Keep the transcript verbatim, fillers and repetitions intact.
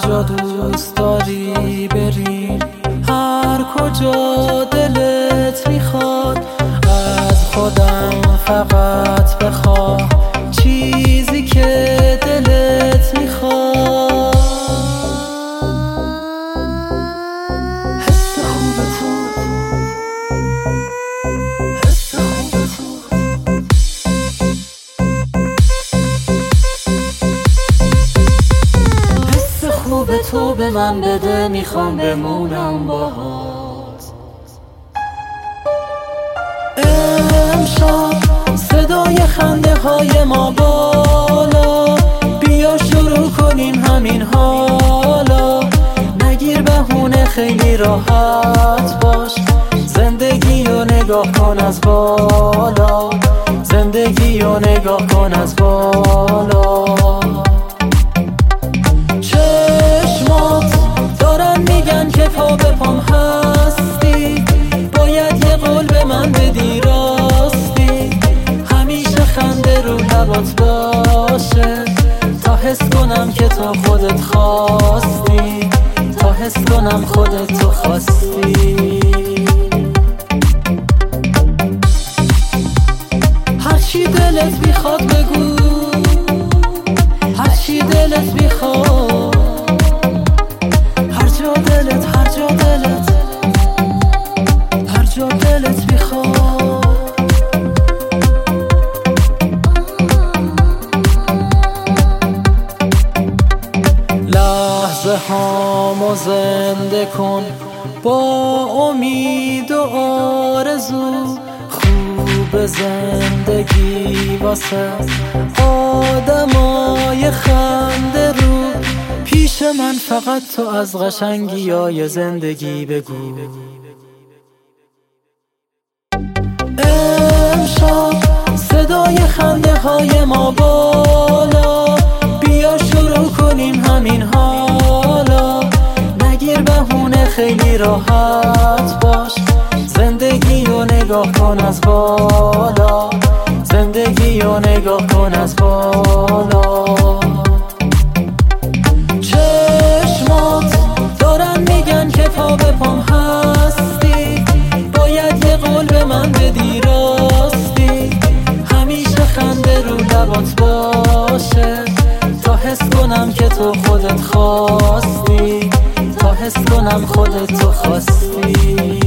جا دوست داری بریم، هر کجا دلت میخواد. از خودم فقط بخواه چیزی که دلت میخواد. حس خوب تو، حس خوب تو، حس خوب تو به من بده، میخوام بمونم باهات. امشب صدای خنده های ما بالا، بیا شروع کنیم همین حالا. نگیر بهونه، خیلی راحت باش، زندگی رو نگاه کن از بالا، زندگی رو نگاه کن از بالا. چشمات دارن میگن که پا به پام هستی، باید یه قول به من بدی راستی. همیشه خنده رو لبات باشه، تا حس کنم که تو خودت خواستی، تا حس کنم خودت تو خواستی. هرچی دلت میخواد بگو، هرچی دلت میخواد، هر جا دلت، هر جا دلت، هر جا دلت میخواد. لحظه هامو زنده کن با امید و آرزو، خوب زندگی واسه آدمای خنده رو. پیش من فقط تو از قشنگیای زندگی بگو. امشب صدای خنده های ما بالا، بیا شروع کنیم همین حالا. نگیر بهونه، خیلی راحت باش، زندگی رو نگاه کن از بالا، زندگی رو نگاه کن از بالا. چشمات دارن میگن که پا به پام هستی، باید یه قول به من بدی راستی. همیشه خنده رو لبات باشه، تا حس کنم که تو خودت خواستی، تا حس کنم خودت تو خواستی.